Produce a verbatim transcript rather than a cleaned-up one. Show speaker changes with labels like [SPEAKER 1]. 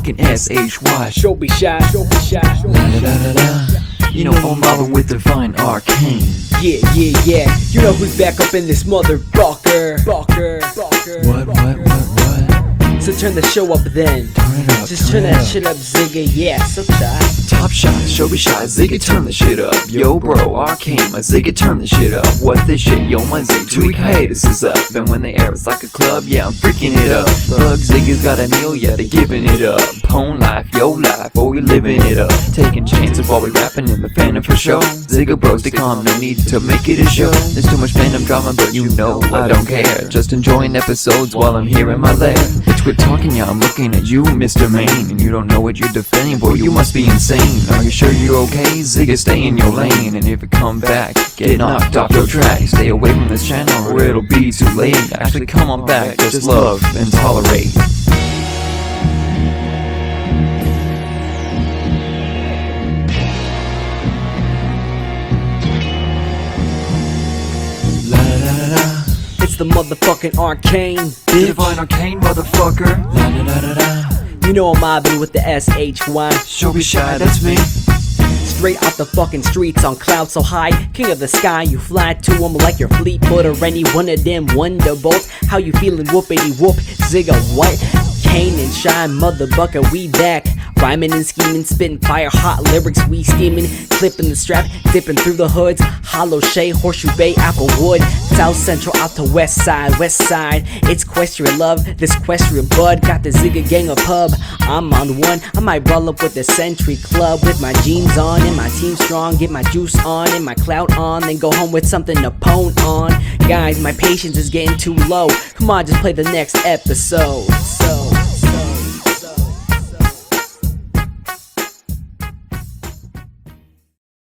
[SPEAKER 1] motherfucking S H Y.
[SPEAKER 2] Show be shy, show be shy.
[SPEAKER 1] La da da da da. You know I'm mobbing with Divine Arcane.
[SPEAKER 2] Yeah, yeah, yeah. You know who's back up in this motherfucker. Fucker, fucker.
[SPEAKER 1] What, what, what, what?
[SPEAKER 2] So turn the show up then.
[SPEAKER 1] Turn it up,
[SPEAKER 2] Just
[SPEAKER 1] turn
[SPEAKER 2] turn
[SPEAKER 1] it
[SPEAKER 2] that
[SPEAKER 1] up.
[SPEAKER 2] shit up, Zigga. Yeah, so shy.
[SPEAKER 1] Top shot, show be shy, Zigga turn the shit up. Yo bro, Arcane, my Zigga turn the shit up. What this shit, yo my Zig, two week hiatus is up. And when they air it's like a club, yeah I'm freaking it up. Thug Zigga's got a meal, yeah they giving it up. Pwn life, yo life, oh we living it up. Taking chances while we rapping in the Phantom for show. Zigga bros stay calm, no need to make it a show. There's too much Phantom drama, but you know I don't care. Just enjoying episodes while I'm here in my lair. Bitch quit talking, yeah I'm looking at you Mister Main. And you don't know what you're defending, boy you must be insane. Are you sure you're okay? Zigga, stay in your lane. And if you come back, get knocked off your track. Stay away from this channel or it'll be too late. Actually come on back, just love and tolerate. La da da da.
[SPEAKER 2] It's the motherfucking Arcane, bitch.
[SPEAKER 1] Divine Arcane, motherfucker. La da da da da.
[SPEAKER 2] You know I'm mobbing with the S H Y.
[SPEAKER 1] Show be shy, that's me.
[SPEAKER 2] Straight off the fucking streets on clouds so high. King of the sky, you fly to them like your Fleetwood or any one of them Wonderbolts. How you feeling, whoopity whoop, Zigga what? Kane and Shy, motherfucker, we back. Rhyming and scheming, spitting fire, hot lyrics, we steaming. Clipping the strap, dipping through the hoods. Hollow Shea, Horseshoe Bay, Applewood. South Central out to West Side, West Side. It's Equestrian love, this Equestrian bud. Got the Zigga gang of pub, I'm on one. I might roll up with the Century Club with my jeans on and my team strong. Get my juice on and my clout on, then go home with something to pone on. Guys, my patience is getting too low. Come on, just play the next episode. So